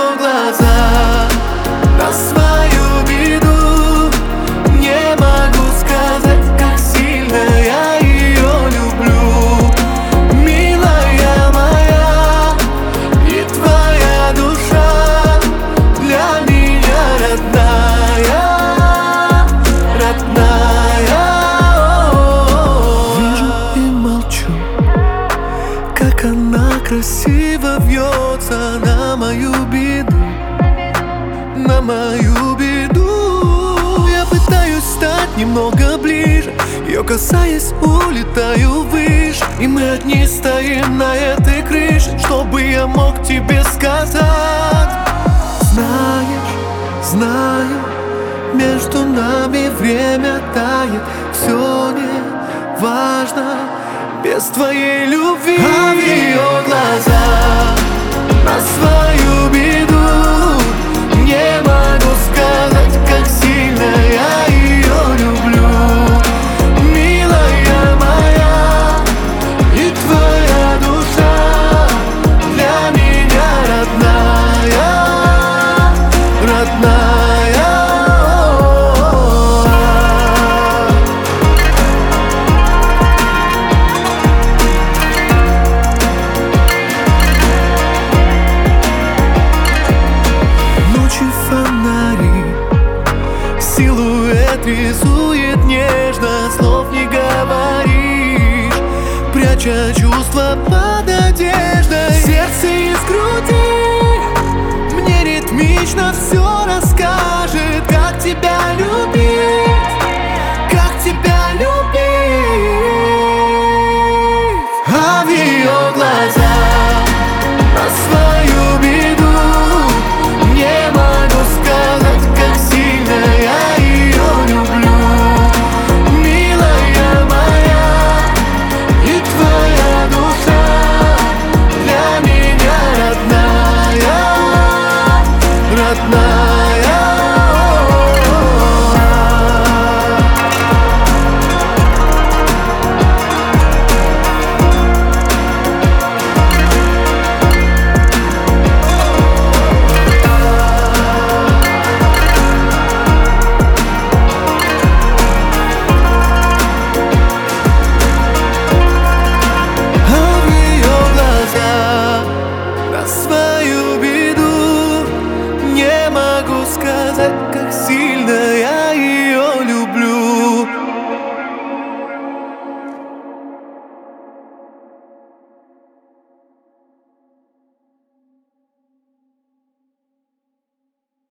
глаза на свою беду. Не могу сказать, как сильно я ее люблю. Милая моя, и твоя душа для меня родная, родная. Вижу и молчу, как она красиво вьется на мою беду, на мою беду. Я пытаюсь стать немного ближе, ее касаясь, улетаю выше. И мы одни стоим на этой крыше, чтобы я мог тебе сказать. Знаешь, знаю, между нами время тает. Все не важно без твоей любви. А в ее глазах на свою беду не могу сказать, как сильно я ее люблю. Милая моя, и твоя душа для меня родная, родная. Фонари, силуэт рисует нежно, слов не говоришь, пряча чувства под одеждой. Сердце из груди мне ритмично все расскажет, как тебя любить, как тебя любить. А в ее глазах на свою беду не могу сказать, как сильно я ее люблю. Милая моя, и твоя душа для меня родная, родная. Свою беду не могу сказать, как сильно я